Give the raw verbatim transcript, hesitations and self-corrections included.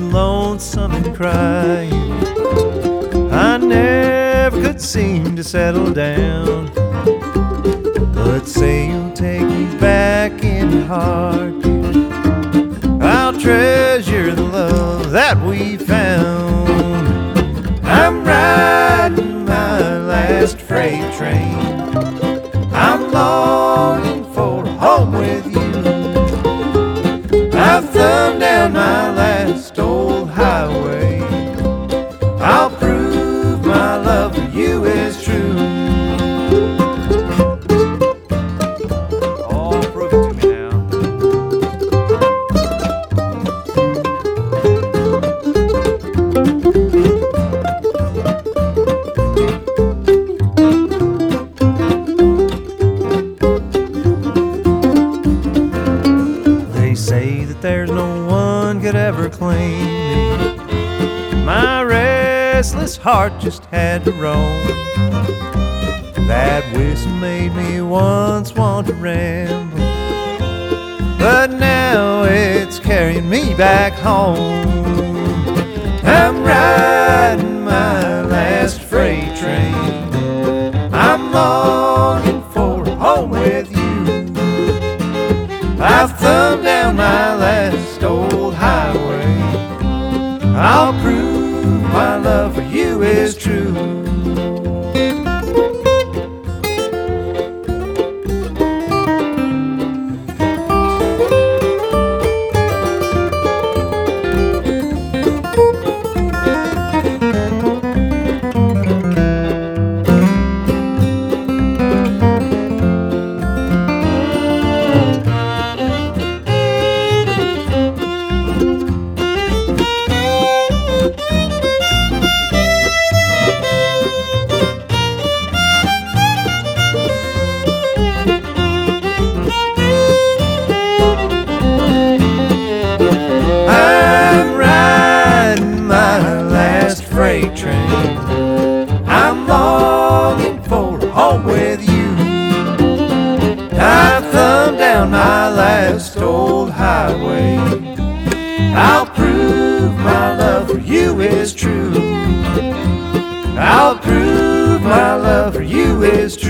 lonesome and crying. I never could seem to settle down, but say you'll take me back in your heart. I'll treasure the love that we found. I'm riding my last freight train. I'm longing for a home with you. I've thumbed down my last old highway. I'll prove my love for you is true. Oh, prove it to me now. They say that there's no one could ever claim me. My restless heart just had to roam. That whistle made me once want to ramble, but now it's carrying me back home. I'm riding my last freight train. I'm longing for a home with you. I've thumbed down my last old highway. I'll prove my love for you is true. Freight train. I'm longing for a home with you. I've thumbed down my last old highway. I'll prove my love for you is true. I'll prove my love for you is true.